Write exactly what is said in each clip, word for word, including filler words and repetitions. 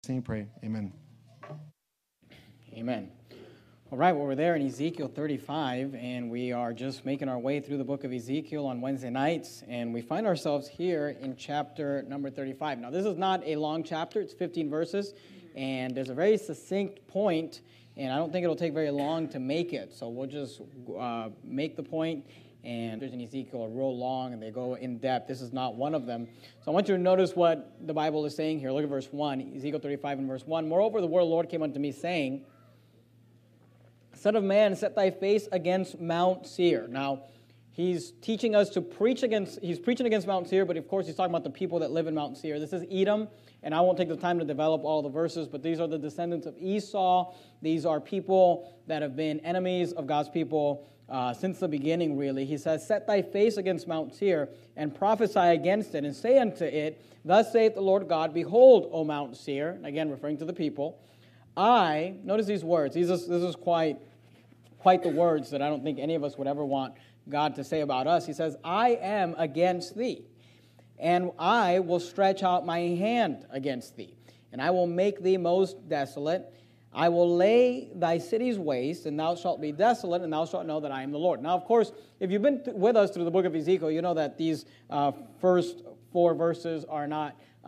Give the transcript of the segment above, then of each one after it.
Sing, pray. Amen. Amen. All right, well, we're there in Ezekiel thirty-five, and we are just making our way through the book of Ezekiel on Wednesday nights, and we find ourselves here in chapter number thirty-five. Now, this is not a long chapter. It's fifteen verses, and there's a very succinct point, and I don't think it'll take very long to make it, so we'll just uh, make the point. And there's in Ezekiel are real long, and they go in depth. This is not one of them. So I want you to notice what the Bible is saying here. Look at verse one, Ezekiel thirty-five and verse one. Moreover, the word of the Lord came unto me, saying, Son of man, set thy face against Mount Seir. Now, he's teaching us to preach against, he's preaching against Mount Seir, but of course he's talking about the people that live in Mount Seir. This is Edom, and I won't take the time to develop all the verses, but these are the descendants of Esau. These are people that have been enemies of God's people Uh, since the beginning, really. He says, Set thy face against Mount Seir, and prophesy against it, and say unto it, Thus saith the Lord God, Behold, O Mount Seir, again referring to the people, I, notice these words, these is, this is quite, quite the words that I don't think any of us would ever want God to say about us. He says, I am against thee, and I will stretch out my hand against thee, and I will make thee most desolate. I will lay thy cities waste, and thou shalt be desolate, and thou shalt know that I am the Lord. Now, of course, if you've been th- with us through the book of Ezekiel, you know that these uh, first four verses are not uh,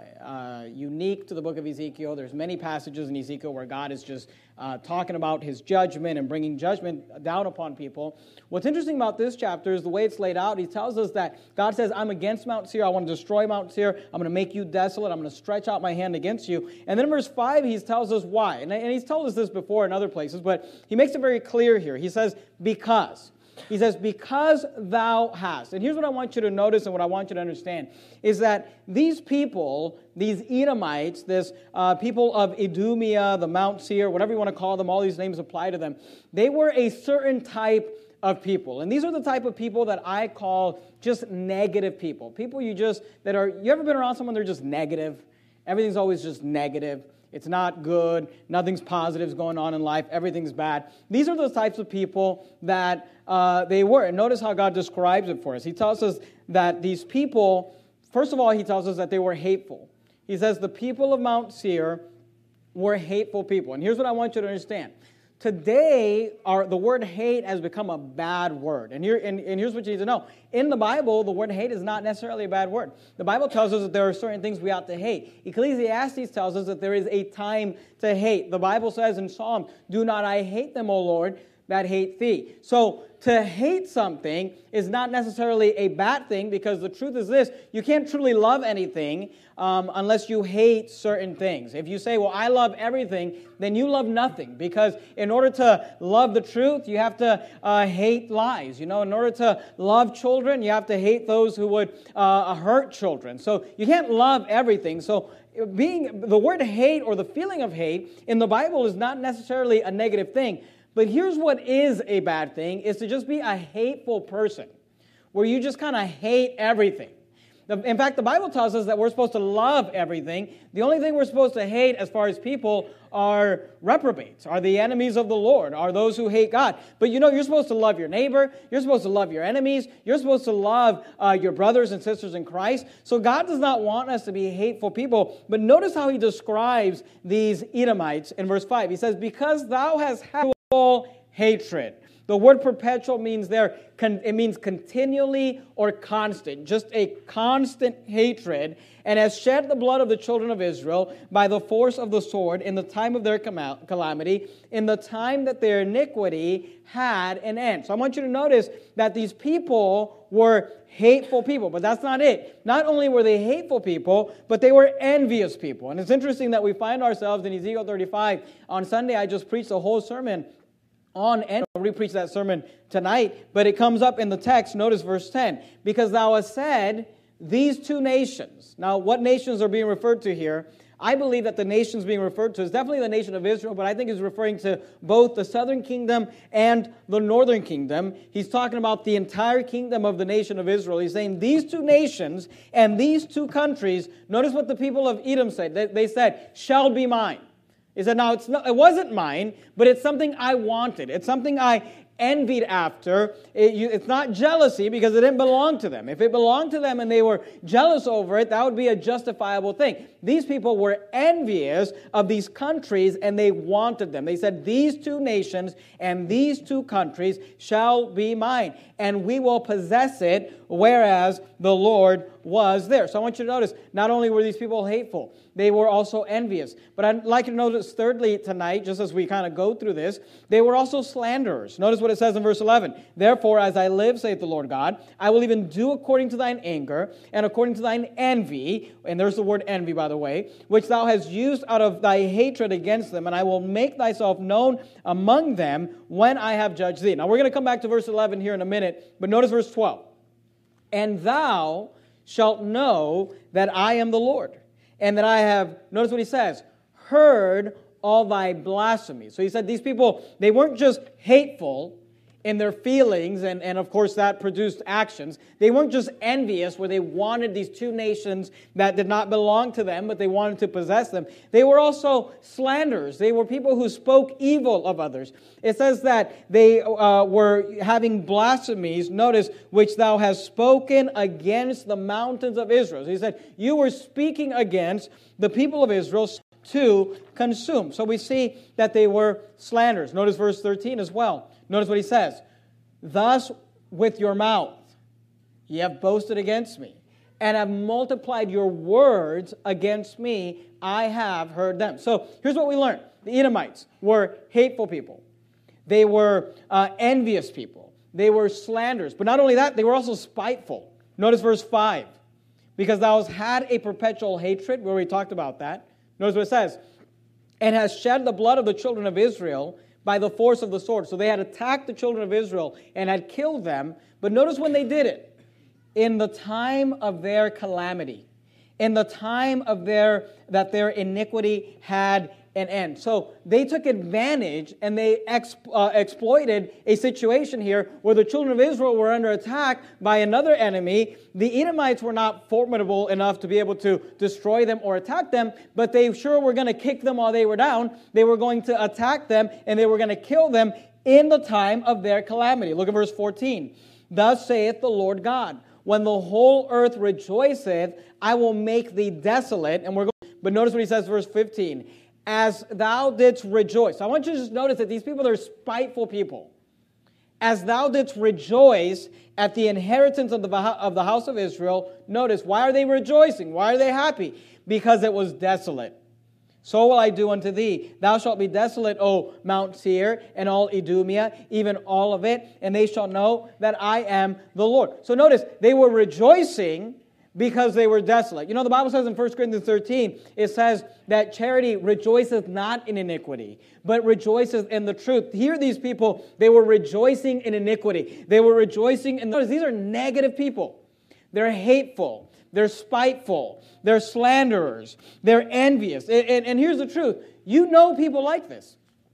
uh, unique to the book of Ezekiel. There's many passages in Ezekiel where God is just uh, talking about his judgment and bringing judgment down upon people. What's interesting about this chapter is the way it's laid out. He tells us that God says, I'm against Mount Seir. I want to destroy Mount Seir. I'm going to make you desolate. I'm going to stretch out my hand against you. And then in verse five, he tells us why. And, and he's told us this before in other places, but he makes it very clear here. He says, because. He says, because thou hast. And here's what I want you to notice and what I want you to understand, is that these people, these Edomites, this uh, people of Idumea, the Mount Seir, whatever you want to call them, all these names apply to them, they were a certain type of people. And these are the type of people that I call just negative people. People you just, that are, you ever been around someone, they're just negative? Everything's always just negative. It's not good. Nothing's positive going on in life. Everything's bad. These are the types of people that uh, they were. And notice how God describes it for us. He tells us that these people, first of all, he tells us that they were hateful. He says the people of Mount Seir were hateful people. And here's what I want you to understand. Today, our, the word hate has become a bad word. And, here, and, and here's what you need to know. In the Bible, the word hate is not necessarily a bad word. The Bible tells us that there are certain things we ought to hate. Ecclesiastes tells us that there is a time to hate. The Bible says in Psalm, Do not I hate them, O Lord, that hate thee. So to hate something is not necessarily a bad thing, because the truth is this, you can't truly love anything um, unless you hate certain things. If you say, well, I love everything, then you love nothing, because in order to love the truth, you have to uh, hate lies. You know, in order to love children, you have to hate those who would uh, hurt children. So you can't love everything. So being the word hate or the feeling of hate in the Bible is not necessarily a negative thing. But here's what is a bad thing, is to just be a hateful person, where you just kind of hate everything. In fact, the Bible tells us that we're supposed to love everything. The only thing we're supposed to hate as far as people are reprobates, are the enemies of the Lord, are those who hate God. But you know, you're supposed to love your neighbor. You're supposed to love your enemies. You're supposed to love uh, your brothers and sisters in Christ. So God does not want us to be hateful people. But notice how he describes these Edomites in verse five. He says, because thou hast had hatred. The word perpetual means there, it means continually or constant, just a constant hatred, and has shed the blood of the children of Israel by the force of the sword in the time of their calamity, in the time that their iniquity had an end. So I want you to notice that these people were hateful people, but that's not it. Not only were they hateful people, but they were envious people. And it's interesting that we find ourselves in Ezekiel thirty-five. On Sunday, I just preached a whole sermon on envy. I'll re-preach that sermon tonight, but it comes up in the text. Notice verse ten. Because thou hast said, these two nations. Now, what nations are being referred to here? I believe that the nations being referred to is definitely the nation of Israel, but I think he's referring to both the southern kingdom and the northern kingdom. He's talking about the entire kingdom of the nation of Israel. He's saying these two nations and these two countries, notice what the people of Edom said. They, they said, shall be mine. He said, now, it's not, it wasn't mine, but it's something I wanted. It's something I envied after. It, you, it's not jealousy because it didn't belong to them. If it belonged to them and they were jealous over it, that would be a justifiable thing. These people were envious of these countries and they wanted them. They said, these two nations and these two countries shall be mine, and we will possess it, whereas the Lord was there. So I want you to notice, not only were these people hateful, they were also envious. But I'd like you to notice thirdly tonight, just as we kind of go through this, they were also slanderers. Notice what it says in verse eleven. Therefore, as I live, saith the Lord God, I will even do according to thine anger and according to thine envy, and there's the word envy, by the way, which thou hast used out of thy hatred against them, and I will make thyself known among them when I have judged thee. Now, we're going to come back to verse eleven here in a minute, but notice verse twelve. And thou shalt know that I am the Lord, and that I have, notice what he says, heard all thy blasphemies. So he said these people, they weren't just hateful in their feelings, and, and of course that produced actions. They weren't just envious where they wanted these two nations that did not belong to them, but they wanted to possess them. They were also slanderers. They were people who spoke evil of others. It says that they uh, were having blasphemies, notice, which thou hast spoken against the mountains of Israel. So he said, you were speaking against the people of Israel to consume. So we see that they were slanderers. Notice verse thirteen as well. Notice what he says. Thus with your mouth ye have boasted against me, and have multiplied your words against me. I have heard them. So here's what we learned. The Edomites were hateful people. They were uh, envious people. They were slanderers. But not only that, they were also spiteful. Notice verse five. Because thou hast had a perpetual hatred, where we talked about that. Notice what it says. And has shed the blood of the children of Israel by the force of the sword. So they had attacked the children of Israel and had killed them. But notice when they did it. In the time of their calamity. In the time of their that their iniquity had an end. So they took advantage and they exp, uh, exploited a situation here where the children of Israel were under attack by another enemy. The Edomites were not formidable enough to be able to destroy them or attack them, but they sure were going to kick them while they were down. They were going to attack them and they were going to kill them in the time of their calamity. Look at verse fourteen. Thus saith the Lord God, when the whole earth rejoiceth, I will make thee desolate. And we're going, but notice what he says, verse fifteen. As thou didst rejoice. I want you to just notice that these people are spiteful people. As thou didst rejoice at the inheritance of the, of the house of Israel. Notice, why are they rejoicing? Why are they happy? Because it was desolate. So will I do unto thee. Thou shalt be desolate, O Mount Seir, and all Idumea, even all of it, and they shall know that I am the Lord. So notice, they were rejoicing because they were desolate. You know, the Bible says in First Corinthians thirteen, it says that charity rejoiceth not in iniquity, but rejoiceth in the truth. Here these people, they were rejoicing in iniquity. They were rejoicing in... Notice, these are negative people. They're hateful. They're spiteful. They're slanderers. They're envious. And, and, and here's the truth. You know people like this.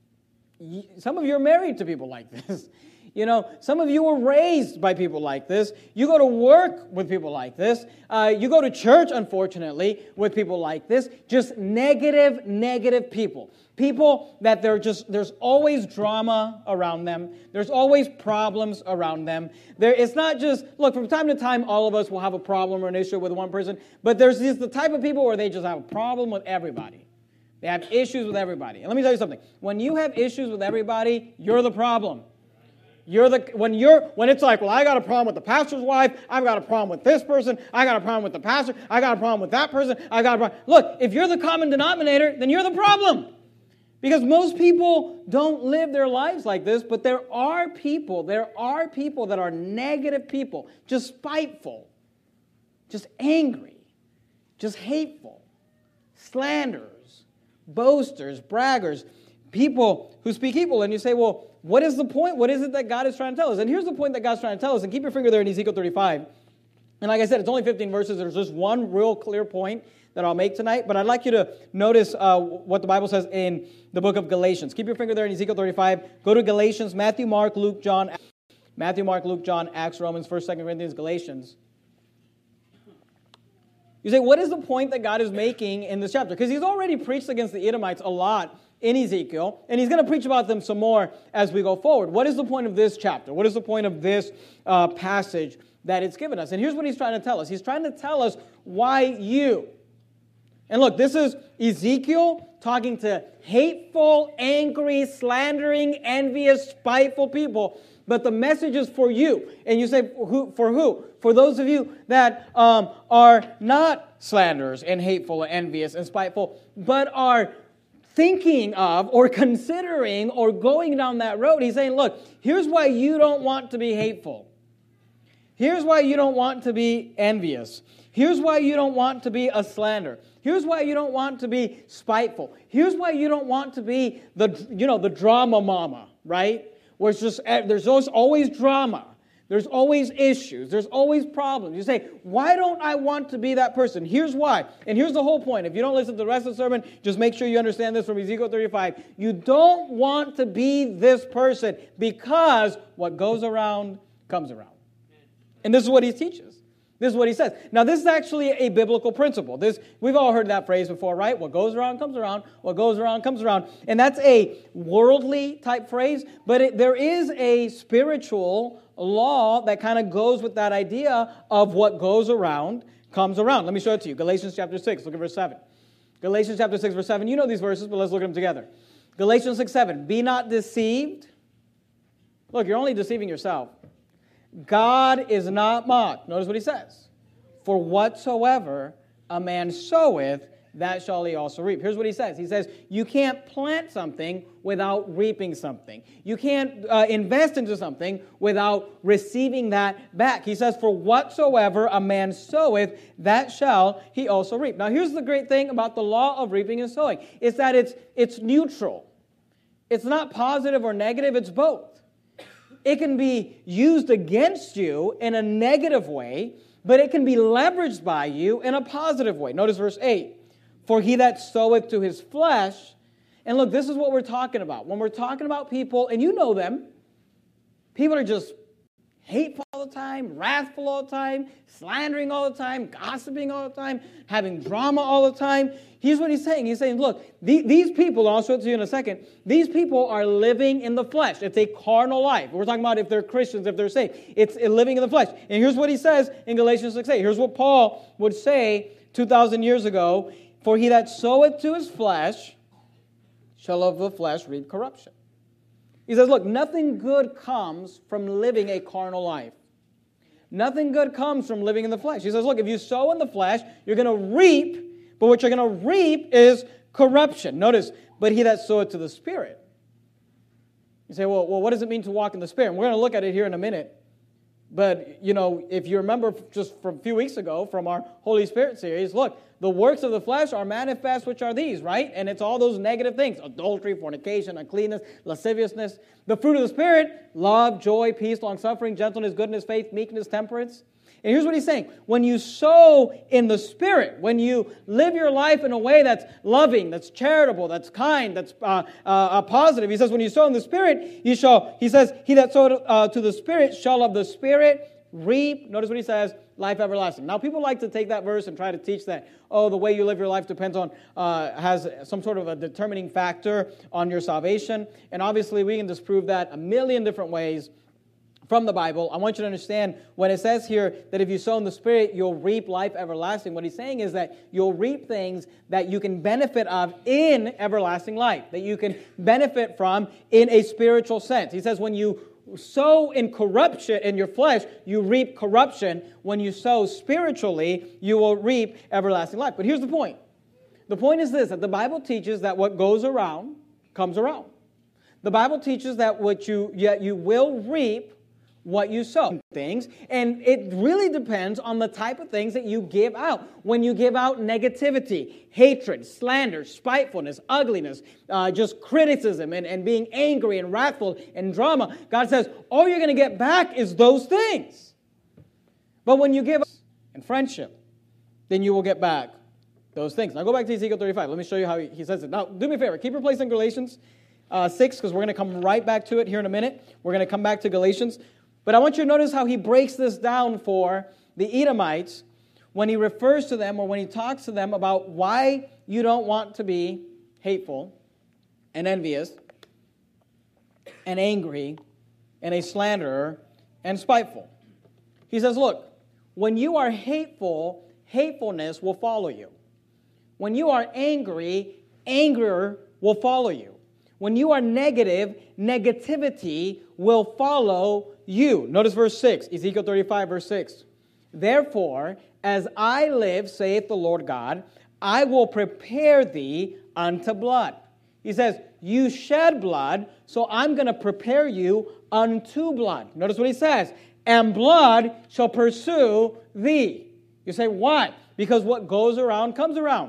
Some of you are married to people like this. You know, some of you were raised by people like this. You go to work with people like this. Uh, you go to church, unfortunately, with people like this. Just negative, negative people. People that they're just, there's always drama around them. There's always problems around them. There, it's not just, look, from time to time, all of us will have a problem or an issue with one person. But there's these, the type of people where they just have a problem with everybody. They have issues with everybody. And let me tell you something. When you have issues with everybody, you're the problem. You're the when you're when it's like, well, I got a problem with the pastor's wife, I've got a problem with this person, I got a problem with the pastor, I got a problem with that person, I got a problem. Look, if you're the common denominator, then you're the problem. Because most people don't live their lives like this, but there are people, there are people that are negative people, just spiteful, just angry, just hateful, slanderers, boasters, braggers, people who speak evil. And you say, well, what is the point? What is it that God is trying to tell us? And here's the point that God's trying to tell us. And keep your finger there in Ezekiel thirty-five. And like I said, it's only fifteen verses. There's just one real clear point that I'll make tonight. But I'd like you to notice uh, what the Bible says in the book of Galatians. Keep your finger there in Ezekiel thirty-five. Go to Galatians, Matthew, Mark, Luke, John. Matthew, Mark, Luke, John, Acts, Romans, First, Second Corinthians, Galatians. You say, what is the point that God is making in this chapter? Because he's already preached against the Edomites a lot in Ezekiel, and he's going to preach about them some more as we go forward. What is the point of this chapter? What is the point of this uh, passage that it's given us? And here's what he's trying to tell us. He's trying to tell us why you. And look, this is Ezekiel talking to hateful, angry, slandering, envious, spiteful people. But the message is for you. And you say, who, for who? For those of you that um, are not slanderers and hateful and envious and spiteful, but are thinking of or considering or going down that road. He's saying, look, here's why you don't want to be hateful. Here's why you don't want to be envious. Here's why you don't want to be a slanderer. Here's why you don't want to be spiteful. Here's why you don't want to be the, you know, the drama mama, right? Where it's just, there's always drama. There's always issues. There's always problems. You say, why don't I want to be that person? Here's why. And here's the whole point. If you don't listen to the rest of the sermon, just make sure you understand this from Ezekiel thirty-five. You don't want to be this person because what goes around comes around. And this is what he teaches. This is what he says. Now, this is actually a biblical principle. This, we've all heard that phrase before, right? What goes around comes around. What goes around comes around. And that's a worldly type phrase, but it, there is a spiritual law that kind of goes with that idea of what goes around comes around. Let me show it to you. Galatians chapter six, look at verse seven. Galatians chapter six, verse seven. You know these verses, but let's look at them together. Galatians six, seven. Be not deceived. Look, you're only deceiving yourself. God is not mocked. Notice what he says. For whatsoever a man soweth, that shall he also reap. Here's what he says. He says, you can't plant something without reaping something. You can't uh, invest into something without receiving that back. He says, for whatsoever a man soweth, that shall he also reap. Now, here's the great thing about the law of reaping and sowing. It's that it's, it's neutral. It's not positive or negative. It's both. It can be used against you in a negative way, but it can be leveraged by you in a positive way. Notice verse eight. For he that soweth to his flesh, and look, this is what we're talking about. When we're talking about people, and you know them, people are just hateful all the time, wrathful all the time, slandering all the time, gossiping all the time, having drama all the time. Here's what he's saying. He's saying, look, the, these people, and I'll show it to you in a second, these people are living in the flesh. It's a carnal life. We're talking about if they're Christians, if they're saved. It's living in the flesh. And here's what he says in Galatians six eight. Here's what Paul would say two thousand years ago. For he that soweth to his flesh shall of the flesh reap corruption. He says, look, nothing good comes from living a carnal life. Nothing good comes from living in the flesh. He says, look, if you sow in the flesh, you're going to reap, but what you're going to reap is corruption. Notice, but he that soweth to the Spirit. You say, well, well, what does it mean to walk in the Spirit? And we're going to look at it here in a minute. But, you know, if you remember just from a few weeks ago from our Holy Spirit series, look, the works of the flesh are manifest, which are these, right? And it's all those negative things: adultery, fornication, uncleanness, lasciviousness. The fruit of the Spirit: love, joy, peace, long-suffering, gentleness, goodness, faith, meekness, temperance. And here's what he's saying. When you sow in the Spirit, when you live your life in a way that's loving, that's charitable, that's kind, that's uh, uh, positive, he says, when you sow in the Spirit, you shall, he says, he that sowed uh, to the Spirit shall of the Spirit reap, notice what he says, life everlasting. Now, people like to take that verse and try to teach that, oh, the way you live your life depends on, uh, has some sort of a determining factor on your salvation. And obviously, we can disprove that a million different ways from the Bible. I want you to understand when it says here that if you sow in the Spirit, you'll reap life everlasting. What he's saying is that you'll reap things that you can benefit of in everlasting life, that you can benefit from in a spiritual sense. He says when you sow in corruption in your flesh, you reap corruption. When you sow spiritually, you will reap everlasting life. But here's the point. The point is this, that the Bible teaches that what goes around comes around. The Bible teaches that what you yet you will reap what you sow things, and it really depends on the type of things that you give out. When you give out negativity, hatred, slander, spitefulness, ugliness, uh, just criticism, and, and being angry and wrathful and drama, God says, all you're going to get back is those things. But when you give in friendship, then you will get back those things. Now go back to Ezekiel thirty-five. Let me show you how he, he says it. Now, do me a favor. Keep your place in Galatians uh, six, because we're going to come right back to it here in a minute. We're going to come back to Galatians. But I want you to notice how he breaks this down for the Edomites when he refers to them or when he talks to them about why you don't want to be hateful and envious and angry and a slanderer and spiteful. He says, look, when you are hateful, hatefulness will follow you. When you are angry, anger will follow you. When you are negative, negativity will follow you. Notice verse six, Ezekiel thirty-five, verse six. Therefore, as I live, saith the Lord God, I will prepare thee unto blood. He says, you shed blood, so I'm going to prepare you unto blood. Notice what he says, and blood shall pursue thee. You say, why? Because what goes around comes around.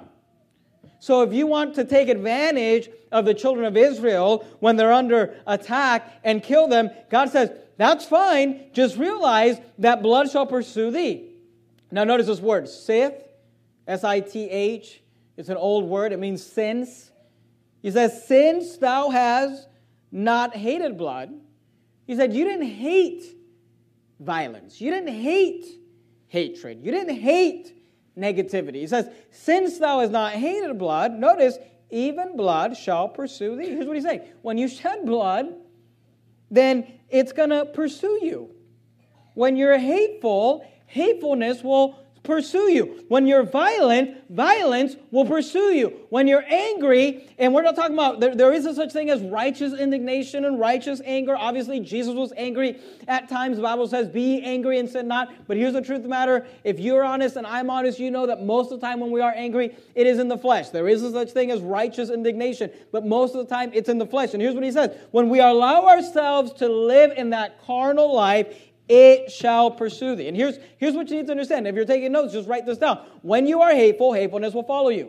So if you want to take advantage of the children of Israel when they're under attack and kill them, God says, that's fine. Just realize that blood shall pursue thee. Now notice this word, sith, S I T H. It's an old word. It means since. He says, since thou hast not hated blood. He said, you didn't hate violence. You didn't hate hatred. You didn't hate negativity. He says, since thou hast not hated blood, notice, even blood shall pursue thee. Here's what he's saying. When you shed blood, then it's going to pursue you. When you're hateful, hatefulness will pursue you. When you're violent, violence will pursue you. When you're angry, and we're not talking about, there, there is a such thing as righteous indignation and righteous anger. Obviously, Jesus was angry at times. The Bible says, be angry and sin not. But here's the truth of the matter. If you're honest and I'm honest, you know that most of the time when we are angry, it is in the flesh. There is a such thing as righteous indignation, but most of the time it's in the flesh. And here's what he says. When we allow ourselves to live in that carnal life, it shall pursue thee. And here's, here's what you need to understand. If you're taking notes, just write this down. When you are hateful, hatefulness will follow you.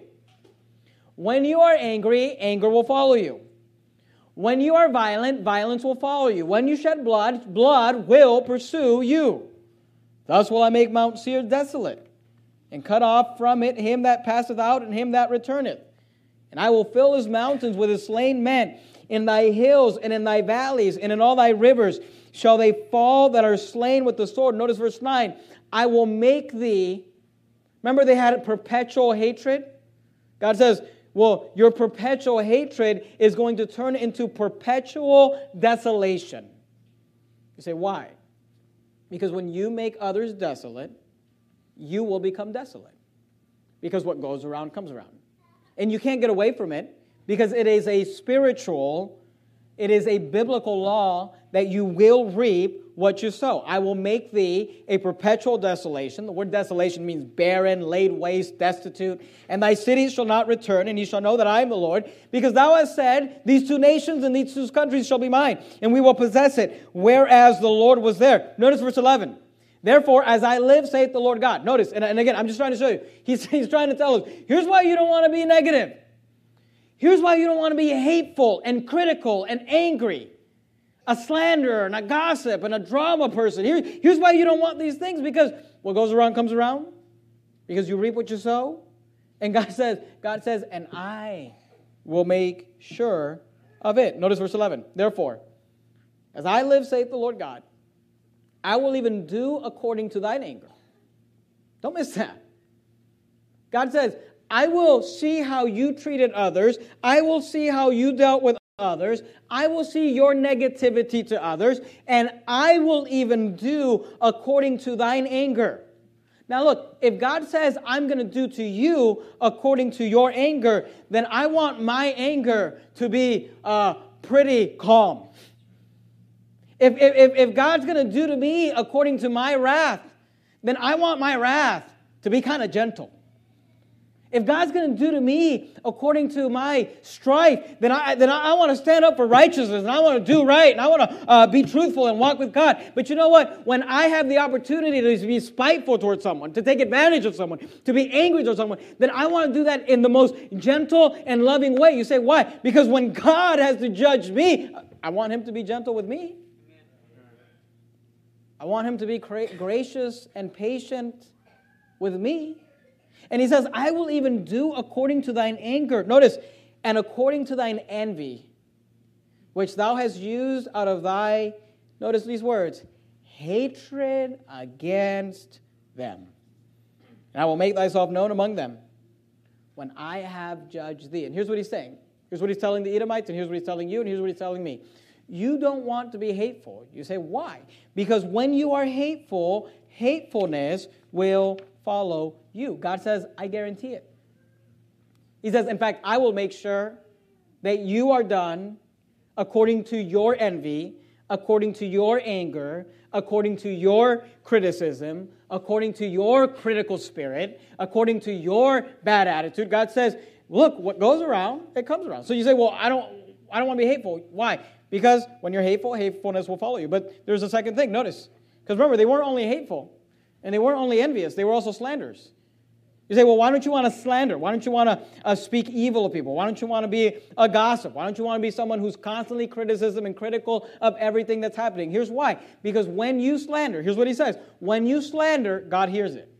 When you are angry, anger will follow you. When you are violent, violence will follow you. When you shed blood, blood will pursue you. Thus will I make Mount Seir desolate, and cut off from it him that passeth out, and him that returneth. And I will fill his mountains with his slain men. In thy hills, and in thy valleys, and in all thy rivers, shall they fall that are slain with the sword. Notice verse nine. I will make thee. Remember they had perpetual hatred? God says, well, your perpetual hatred is going to turn into perpetual desolation. You say, why? Because when you make others desolate, you will become desolate. Because what goes around comes around. And you can't get away from it because it is a spiritual, it is a biblical law that you will reap what you sow. I will make thee a perpetual desolation. The word desolation means barren, laid waste, destitute. And thy cities shall not return, and ye shall know that I am the Lord. Because thou hast said, these two nations and these two countries shall be mine, and we will possess it, whereas the Lord was there. Notice verse eleven. Therefore, as I live, saith the Lord God. Notice, and, and again, I'm just trying to show you. He's, he's trying to tell us, here's why you don't want to be negative. Here's why you don't want to be hateful and critical and angry. A slanderer and a gossip and a drama person. Here, here's why you don't want these things. Because what goes around comes around. Because you reap what you sow. And God says, God says, and I will make sure of it. Notice verse eleven. Therefore, as I live, saith the Lord God, I will even do according to thine anger. Don't miss that. God says, I will see how you treated others. I will see how you dealt with others. I will see your negativity to others. And I will even do according to thine anger. Now look, if God says, I'm going to do to you according to your anger, then I want my anger to be uh, pretty calm. If, if, if God's going to do to me according to my wrath, then I want my wrath to be kind of gentle. If God's going to do to me according to my strife, then I then I want to stand up for righteousness, and I want to do right, and I want to uh, be truthful and walk with God. But you know what? When I have the opportunity to be spiteful towards someone, to take advantage of someone, to be angry towards someone, then I want to do that in the most gentle and loving way. You say, why? Because when God has to judge me, I want Him to be gentle with me. I want Him to be gracious and patient with me. And He says, I will even do according to thine anger. Notice, and according to thine envy, which thou hast used out of thy, notice these words, hatred against them. and I will make thyself known among them when I have judged thee. And here's what he's saying. Here's what he's telling the Edomites, and here's what he's telling you, and here's what he's telling me. You don't want to be hateful. You say, why? Because when you are hateful, hatefulness will follow you. God says, I guarantee it. He says, in fact, I will make sure that you are done according to your envy, according to your anger, according to your criticism, according to your critical spirit, according to your bad attitude. God says, look, what goes around, it comes around. So you say, well, I don't, I don't want to be hateful. Why? Because when you're hateful, hatefulness will follow you. But there's a second thing. Notice. Because remember, they weren't only hateful, and they weren't only envious. They were also slanderers. You say, well, why don't you want to slander? Why don't you want to uh, speak evil of people? Why don't you want to be a gossip? Why don't you want to be someone who's constantly criticism and critical of everything that's happening? Here's why. Because when you slander, here's what he says. When you slander, God hears it.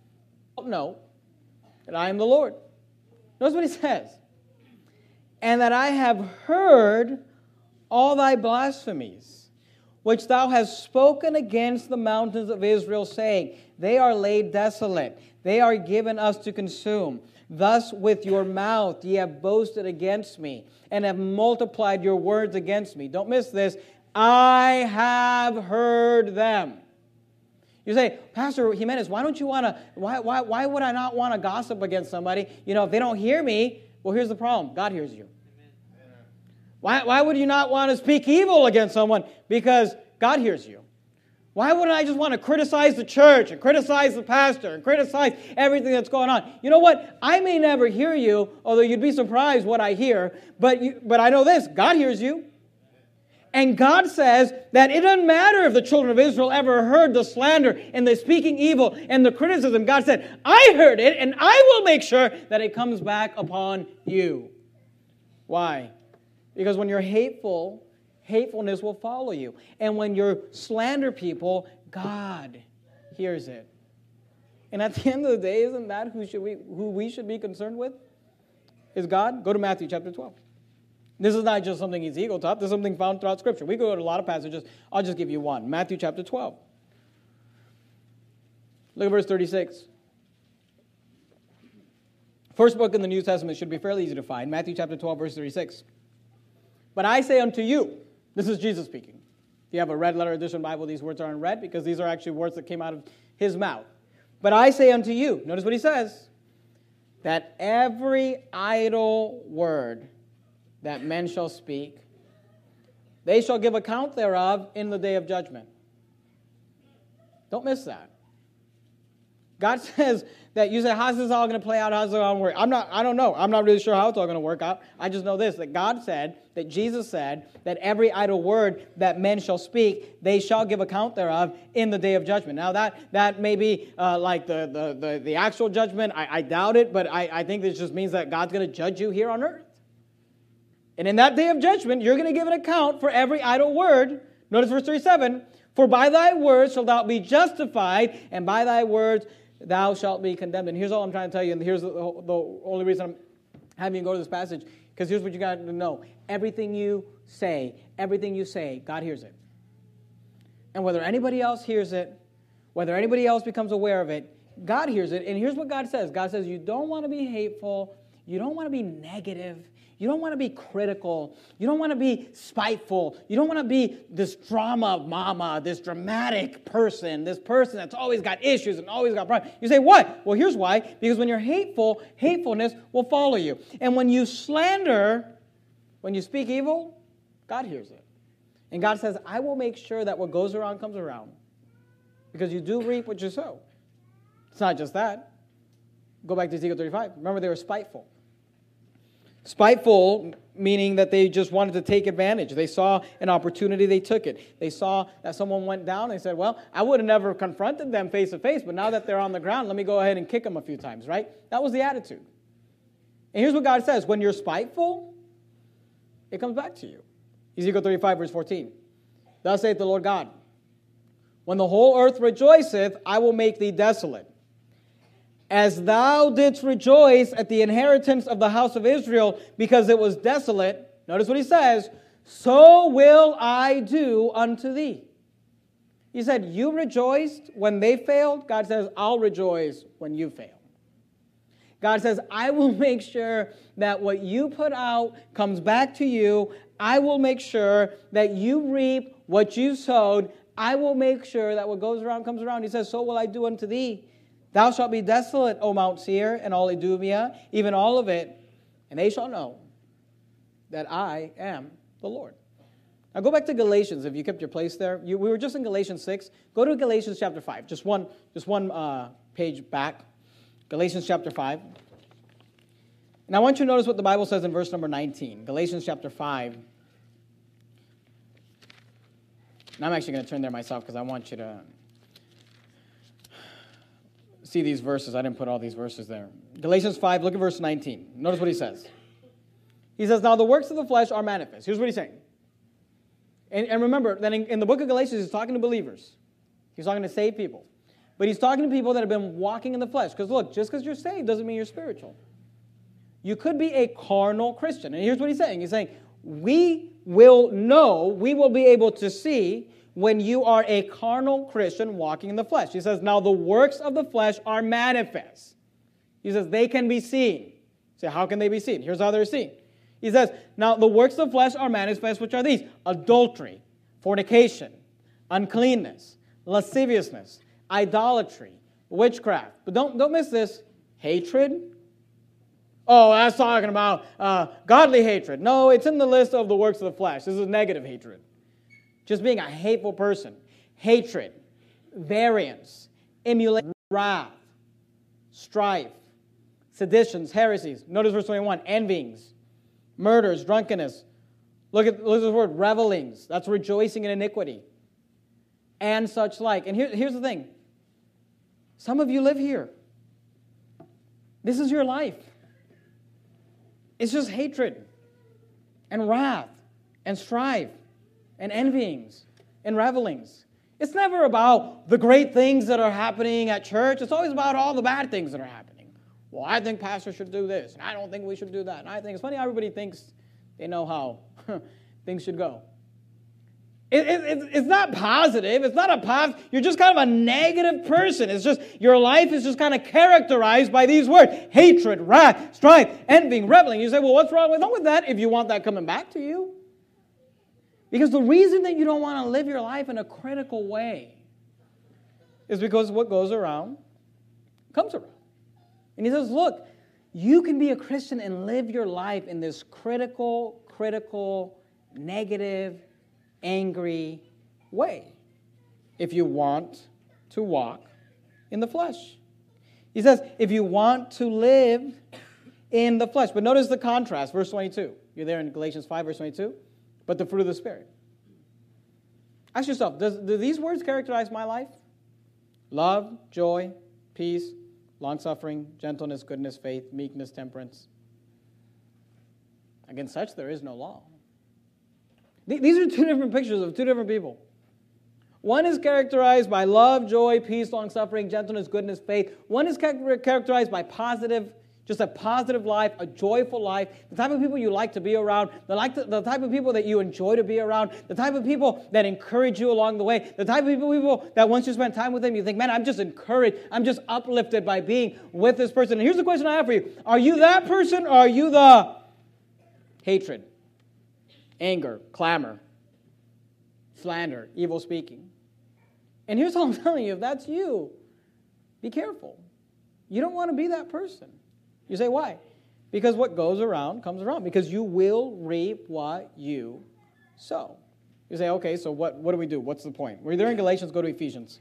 Know that I am the Lord. Notice what he says. And that I have heard all thy blasphemies, which thou hast spoken against the mountains of Israel, saying, they are laid desolate. They are given us to consume. Thus with your mouth ye have boasted against me, and have multiplied your words against me. Don't miss this. I have heard them. You say, Pastor Jimenez, why don't you want to, why, why, why would I not want to gossip against somebody? You know, if they don't hear me, well, here's the problem. God hears you. Amen. Why, why would you not want to speak evil against someone? Because God hears you. Why wouldn't I just want to criticize the church and criticize the pastor and criticize everything that's going on? You know what? I may never hear you, although you'd be surprised what I hear, but you, but I know this, God hears you. And God says that it doesn't matter if the children of Israel ever heard the slander and the speaking evil and the criticism. God said, I heard it, and I will make sure that it comes back upon you. Why? Because when you're hateful, hatefulness will follow you. And when you slander people, God hears it. And at the end of the day, isn't that who should we who we should be concerned with? Is God? Go to Matthew chapter twelve. This is not just something Ezekiel taught. This is something found throughout Scripture. We go to a lot of passages. I'll just give you one. Matthew chapter twelve. Look at verse thirty-six. First book in the New Testament should be fairly easy to find. Matthew chapter twelve, verse thirty-six. But I say unto you, this is Jesus speaking. If you have a red letter edition Bible, these words are in red because these are actually words that came out of his mouth. But I say unto you, notice what he says, that every idle word that men shall speak, they shall give account thereof in the day of judgment. Don't miss that. God says that you say, how's this all going to play out? How's it all going to work? I'm not, I don't know. I'm not really sure how it's all going to work out. I just know this, that God said, that Jesus said, that every idle word that men shall speak, they shall give account thereof in the day of judgment. Now, that that may be uh, like the, the, the, the actual judgment. I, I doubt it, but I, I think this just means that God's going to judge you here on earth. And in that day of judgment, you're going to give an account for every idle word. Notice verse thirty-seven. For by thy words shalt thou be justified, and by thy words thou shalt be condemned. And here's all I'm trying to tell you, and here's the, the only reason I'm having you go to this passage, because here's what you got to know. Everything you say, everything you say, God hears it. And whether anybody else hears it, whether anybody else becomes aware of it, God hears it. And here's what God says. God says you don't want to be hateful. You don't want to be negative. You don't want to be critical. You don't want to be spiteful. You don't want to be this drama mama, this dramatic person, this person that's always got issues and always got problems. You say, what? Well, here's why. Because when you're hateful, hatefulness will follow you. And when you slander, when you speak evil, God hears it. And God says, I will make sure that what goes around comes around. Because you do reap what you sow. It's not just that. Go back to Ezekiel thirty-five. Remember, they were spiteful. Spiteful, meaning that they just wanted to take advantage. They saw an opportunity, they took it. They saw that someone went down, they said, well, I would have never confronted them face to face, but now that they're on the ground, let me go ahead and kick them a few times, right? That was the attitude. And here's what God says, when you're spiteful, it comes back to you. Ezekiel thirty-five, verse fourteen. Thus saith the Lord God, when the whole earth rejoiceth, I will make thee desolate. As thou didst rejoice at the inheritance of the house of Israel, because it was desolate, notice what he says, so will I do unto thee. He said, you rejoiced when they failed. God says, I'll rejoice when you fail. God says, I will make sure that what you put out comes back to you. I will make sure that you reap what you sowed. I will make sure that what goes around comes around. He says, so will I do unto thee. Thou shalt be desolate, O Mount Seir, and all Idumea, even all of it, and they shall know that I am the Lord. Now go back to Galatians, if you kept your place there. You, we were just in Galatians six. Go to Galatians chapter five, just one, just one uh, page back. Galatians chapter five. And I want you to notice what the Bible says in verse number nineteen. Galatians chapter five. And I'm actually going to turn there myself because I want you to see these verses. I didn't put all these verses there. Galatians five, look at verse nineteen. Notice what he says. He says, now the works of the flesh are manifest. Here's what he's saying. And, and remember that in, in the book of Galatians, he's talking to believers. He's talking to saved people. But he's talking to people that have been walking in the flesh. Because look, just because you're saved doesn't mean you're spiritual. You could be a carnal Christian. And here's what he's saying. He's saying, we will know, we will be able to see when you are a carnal Christian walking in the flesh. He says, now the works of the flesh are manifest. He says, they can be seen. So how can they be seen? Here's how they're seen. He says, now the works of the flesh are manifest, which are these: adultery, fornication, uncleanness, lasciviousness, idolatry, witchcraft. But don't, don't miss this, hatred. Oh, that's talking about uh, godly hatred. No, it's in the list of the works of the flesh. This is negative hatred. Just being a hateful person. Hatred, variance, emulation, wrath, strife, seditions, heresies. Notice verse twenty-one, envyings, murders, drunkenness. Look at, look at this word, revelings. That's rejoicing in iniquity. And such like. And here, here's the thing. Some of you live here. This is your life. It's just hatred and wrath and strife and envyings and revelings. It's never about the great things that are happening at church. It's always about all the bad things that are happening. Well, I think pastors should do this, and I don't think we should do that. And I think it's funny how everybody thinks they know how things should go. It, it, it's not positive. It's not a positive. You're just kind of a negative person. It's just, your life is just kind of characterized by these words: hatred, wrath, strife, envying, reveling. You say, well, what's wrong with, wrong with that if you want that coming back to you? Because the reason that you don't want to live your life in a critical way is because what goes around comes around. And he says, look, you can be a Christian and live your life in this critical, critical, negative, angry way if you want to walk in the flesh. He says, if you want to live in the flesh. But notice the contrast, verse twenty-two. You're there in Galatians five, verse twenty-two. But the fruit of the Spirit. Ask yourself, does, do these words characterize my life? Love, joy, peace, long-suffering, gentleness, goodness, faith, meekness, temperance. Against such there is no law. These are two different pictures of two different people. One is characterized by love, joy, peace, long-suffering, gentleness, goodness, faith. One is characterized by positive, just a positive life, a joyful life, the type of people you like to be around, the, like the, the type of people that you enjoy to be around, the type of people that encourage you along the way, the type of people, people that once you spend time with them, you think, man, I'm just encouraged, I'm just uplifted by being with this person. And here's the question I have for you. Are you that person, or are you the hatred, anger, clamor, slander, evil speaking? And here's what I'm telling you, if that's you, be careful. You don't want to be that person. You say, why? Because what goes around comes around. Because you will reap what you sow. You say, okay, so what, what do we do? What's the point? We're there in Galatians, go to Ephesians.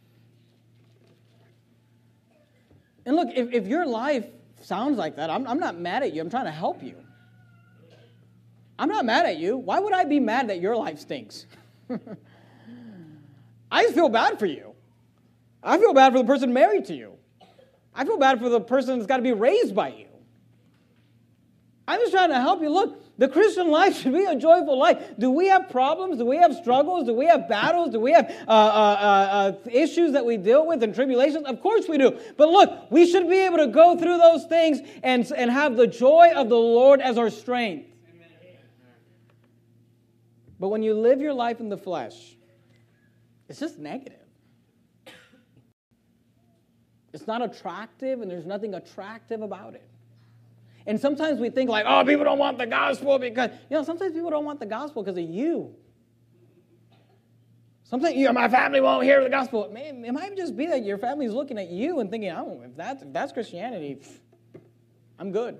And look, if, if your life sounds like that, I'm, I'm not mad at you. I'm trying to help you. I'm not mad at you. Why would I be mad that your life stinks? I just feel bad for you. I feel bad for the person married to you. I feel bad for the person that's got to be raised by you. I'm just trying to help you. Look, the Christian life should be a joyful life. Do we have problems? Do we have struggles? Do we have battles? Do we have uh, uh, uh, uh, issues that we deal with and tribulations? Of course we do. But look, we should be able to go through those things and, and have the joy of the Lord as our strength. But when you live your life in the flesh, It's just negative. It's not attractive, and there's nothing attractive about it. And sometimes we think like, oh, people don't want the gospel because, you know, sometimes people don't want the gospel because of you. Sometimes, you know, my family won't hear the gospel. It, may, it might just be that your family's looking at you and thinking, oh, if that's, if that's Christianity, I'm good.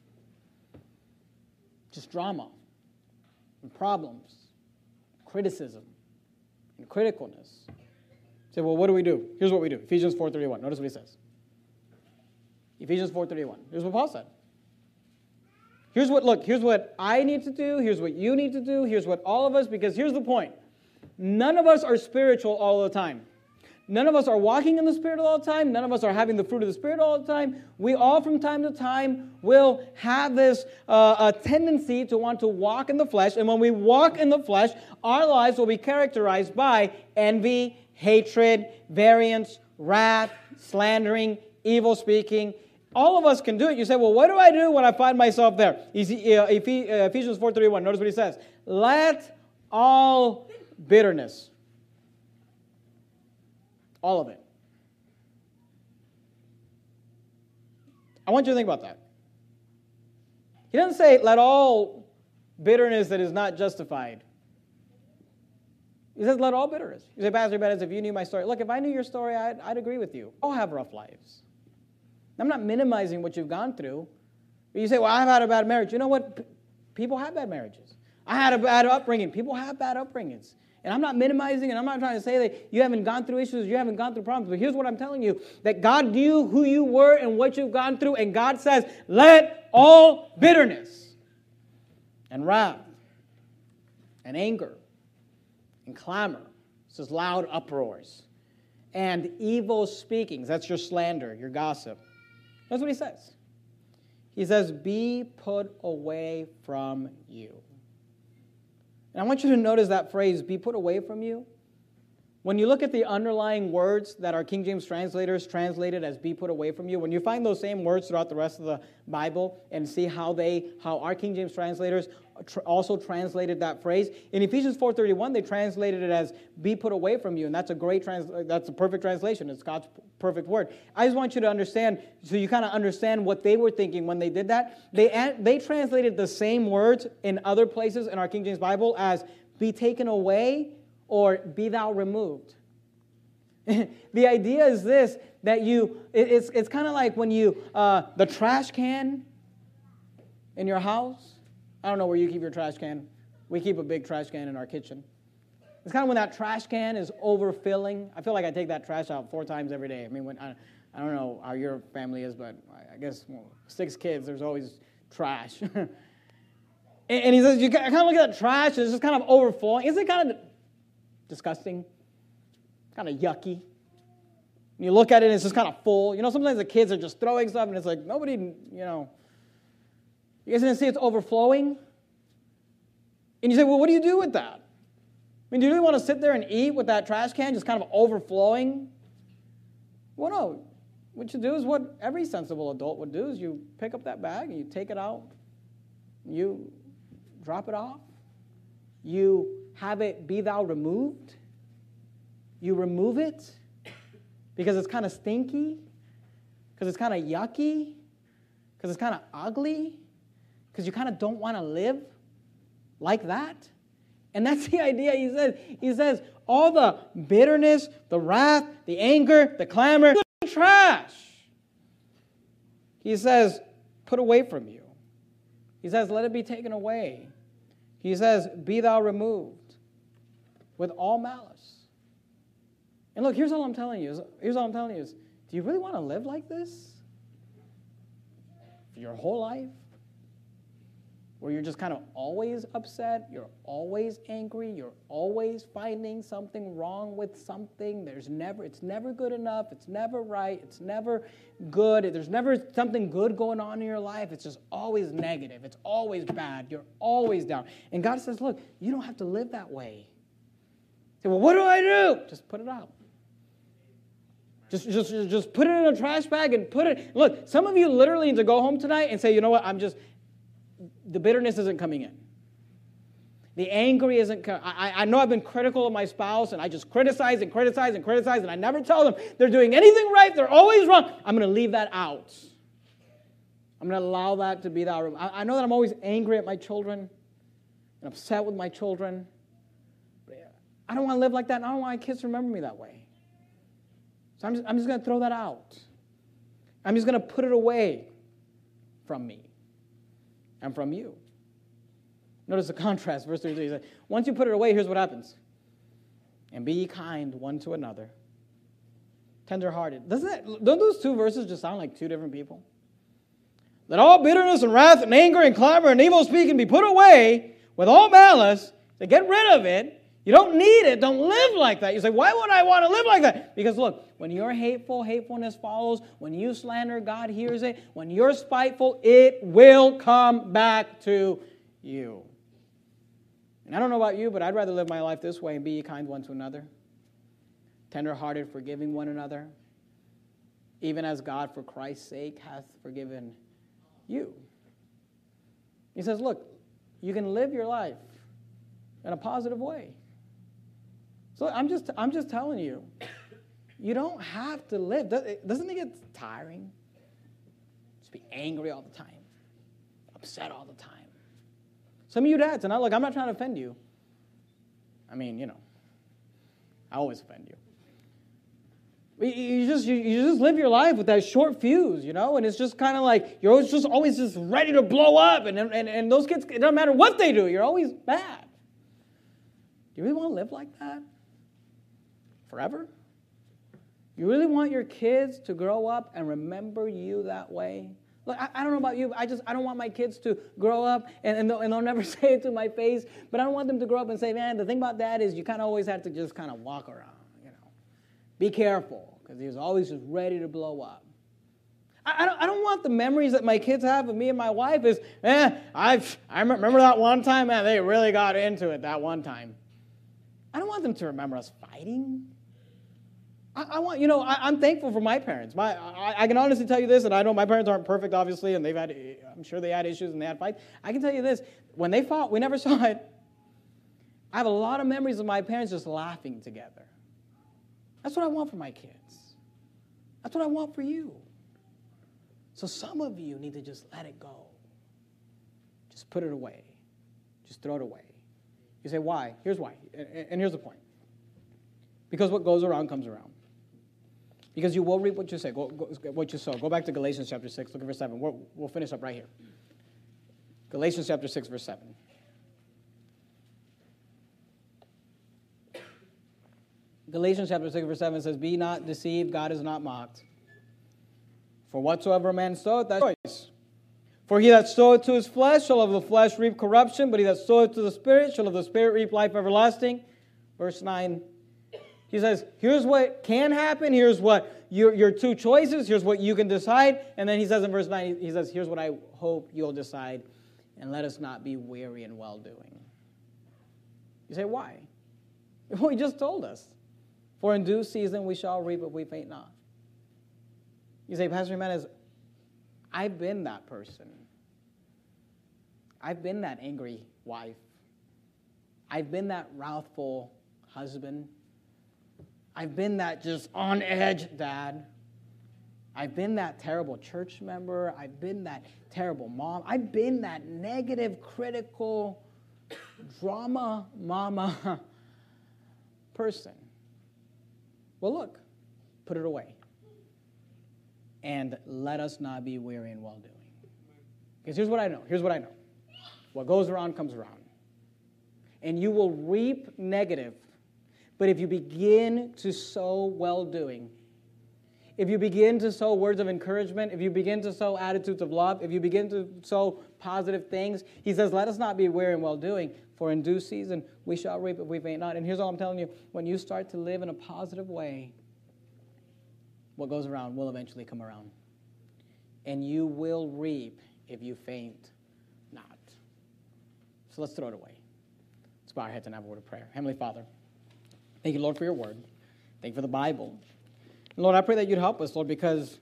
Just drama and problems, criticism and criticalness. Say, well, what do we do? Here's what we do. Ephesians four thirty-one. Notice what he says. Ephesians four thirty-one. Here's what Paul said. Here's what, look, here's what I need to do. Here's what you need to do. Here's what all of us, because here's the point. None of us are spiritual all the time. None of us are walking in the Spirit all the time. None of us are having the fruit of the Spirit all the time. We all, from time to time, will have this uh, a tendency to want to walk in the flesh. And when we walk in the flesh, our lives will be characterized by envy, hatred, variance, wrath, slandering, evil speaking. All of us can do it. You say, well, what do I do when I find myself there? Ephesians four thirty-one, notice what he says. Let all bitterness, all of it. I want you to think about that. He doesn't say, let all bitterness that is not justified. He says, let all bitterness. You say, Pastor Bettis, if you knew my story. Look, if I knew your story, I'd, I'd agree with you. All have rough lives. I'm not minimizing what you've gone through. But you say, well, I've had a bad marriage. You know what? P- people have bad marriages. I had a bad upbringing. People have bad upbringings. And I'm not minimizing, and I'm not trying to say that you haven't gone through issues, you haven't gone through problems. But here's what I'm telling you, that God knew who you were and what you've gone through, and God says, let all bitterness and wrath and anger and clamor, this is loud uproars, and evil speakings, that's your slander, your gossip. That's what he says. He says, be put away from you. And I want you to notice that phrase, be put away from you. When you look at the underlying words that our King James translators translated as be put away from you, when you find those same words throughout the rest of the Bible and see how they, how our King James translators tr- also translated that phrase, in Ephesians four thirty-one, they translated it as be put away from you, and that's a great, trans- that's a perfect translation. It's God's perfect word. I just want you to understand, so you kind of understand what they were thinking when they did that. They, they translated the same words in other places in our King James Bible as be taken away or be thou removed. The idea is this, that you, it, it's, it's kind of like when you, uh, the trash can in your house. I don't know where you keep your trash can. We keep a big trash can in our kitchen. It's kind of when that trash can is overfilling. I feel like I take that trash out four times every day. I mean, when I, I don't know how your family is, but I guess well, six kids, there's always trash. and, and he says, you kind of look at that trash, it's just kind of overflowing. Isn't it kind of disgusting? Kind of yucky. And you look at it and it's just kind of full. You know, sometimes the kids are just throwing stuff and it's like, nobody, you know. You guys didn't see it's overflowing? And you say, well, what do you do with that? I mean, do you really want to sit there and eat with that trash can just kind of overflowing? Well, no. What you do is what every sensible adult would do is you pick up that bag and you take it out. You drop it off. You have it be thou removed. You remove it because it's kind of stinky, because it's kind of yucky, because it's kind of ugly, because you kind of don't want to live like that. And that's the idea he says. He says, all the bitterness, the wrath, the anger, the clamor, the trash. He says, put away from you. He says, let it be taken away. He says, be thou removed with all malice. And look, here's all I'm telling you. Here's all I'm telling you is, do you really want to live like this your whole life? Where you're just kind of always upset, you're always angry, you're always finding something wrong with something. There's never, it's never good enough, it's never right, it's never good. There's never something good going on in your life. It's just always negative. It's always bad. You're always down. And God says, look, you don't have to live that way. You say, well, what do I do? Just put it out. Just, just, just put it in a trash bag and put it. Look, some of you literally need to go home tonight and say, you know what, I'm just, the bitterness isn't coming in. The angry isn't, I, I know I've been critical of my spouse, and I just criticize and criticize and criticize, and I never tell them they're doing anything right, they're always wrong. I'm going to leave that out. I'm going to allow that to be that. I, I know that I'm always angry at my children and upset with my children. But I don't want to live like that, and I don't want my kids to remember me that way. So I'm just, I'm just going to throw that out. I'm just going to put it away from me and from you. Notice the contrast, verse thirty-three. He said, once you put it away, here's what happens. And be ye kind one to another, tender-hearted. Doesn't that, don't those two verses just sound like two different people? Let all bitterness and wrath and anger and clamor and evil speaking be put away with all malice. To get rid of it. You don't need it. Don't live like that. You say, why would I want to live like that? Because look, when you're hateful, hatefulness follows. When you slander, God hears it. When you're spiteful, it will come back to you. And I don't know about you, but I'd rather live my life this way and be kind one to another. Tender-hearted, forgiving one another. Even as God, for Christ's sake, hath forgiven you. He says, look, you can live your life in a positive way. So I'm just, I'm just telling you, you don't have to live. Doesn't it get tiring? Just be angry all the time, upset all the time. Some of you dads, and I, look, I'm not trying to offend you. I mean, you know, I always offend you. You just, you, you just live your life with that short fuse, you know, and it's just kind of like you're always just always just ready to blow up, and, and, and those kids, it doesn't matter what they do, you're always bad. Do you really want to live like that forever? You really want your kids to grow up and remember you that way? Look, I, I don't know about you, but I just I don't want my kids to grow up, and, and, they'll, and they'll never say it to my face, but I don't want them to grow up and say, man, the thing about Dad is you kind of always have to just kind of walk around, you know. Be careful, because he was always just ready to blow up. I, I, don't, I don't want the memories that my kids have of me and my wife is, eh, I've, I remember that one time, man, they really got into it that one time. I don't want them to remember us fighting. I, I want, you know, I, I'm thankful for my parents. My, I, I can honestly tell you this, and I know my parents aren't perfect, obviously, and they've had, I'm sure they had issues and they had fights. I can tell you this, when they fought, we never saw it. I have a lot of memories of my parents just laughing together. That's what I want for my kids. That's what I want for you. So some of you need to just let it go. Just put it away. Just throw it away. You say, why? Here's why. And here's the point. Because what goes around comes around. Because you will reap what you say, go, go, what you sow. Go back to Galatians chapter six, look at verse seven. We'll, we'll finish up right here. Galatians chapter six, verse seven. Galatians chapter six, verse seven says, be not deceived, God is not mocked. For whatsoever a man soweth, that choice. For he that soweth to his flesh shall of the flesh reap corruption, but he that soweth to the Spirit shall of the Spirit reap life everlasting. Verse nine, he says, here's what can happen, here's what your, your two choices, here's what you can decide. And then he says in verse nine, he says, here's what I hope you'll decide, and let us not be weary in well-doing. You say, why? Well, he just told us. For in due season we shall reap if we faint not. You say, Pastor Jimenez, I've been that person. I've been that angry wife. I've been that wrathful husband. I've been that just on edge dad. I've been that terrible church member. I've been that terrible mom. I've been that negative, critical, drama mama person. Well, look, put it away. And let us not be weary in well-doing. Because here's what I know. Here's what I know. What goes around comes around. And you will reap negative. But if you begin to sow well-doing, if you begin to sow words of encouragement, if you begin to sow attitudes of love, if you begin to sow positive things, he says, let us not be weary in well-doing, for in due season we shall reap if we faint not. And here's all I'm telling you. When you start to live in a positive way, what goes around will eventually come around. And you will reap if you faint not. So let's throw it away. Let's bow our heads and have a word of prayer. Heavenly Father, thank you, Lord, for your word. Thank you for the Bible. And Lord, I pray that you'd help us, Lord, because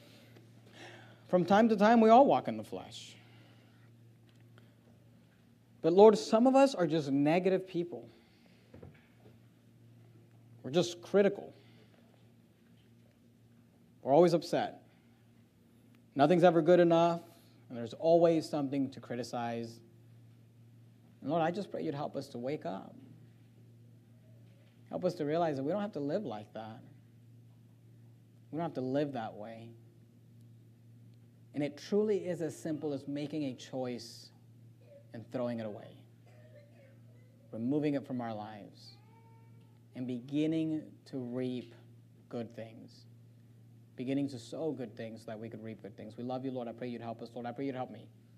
from time to time we all walk in the flesh. But Lord, some of us are just negative people. We're just critical. We're always upset. Nothing's ever good enough, and there's always something to criticize. And Lord, I just pray you'd help us to wake up. Help us to realize that we don't have to live like that. We don't have to live that way. And it truly is as simple as making a choice and throwing it away. Removing it from our lives. And beginning to reap good things. Beginning to sow good things so that we could reap good things. We love you, Lord. I pray you'd help us. Lord, I pray you'd help me.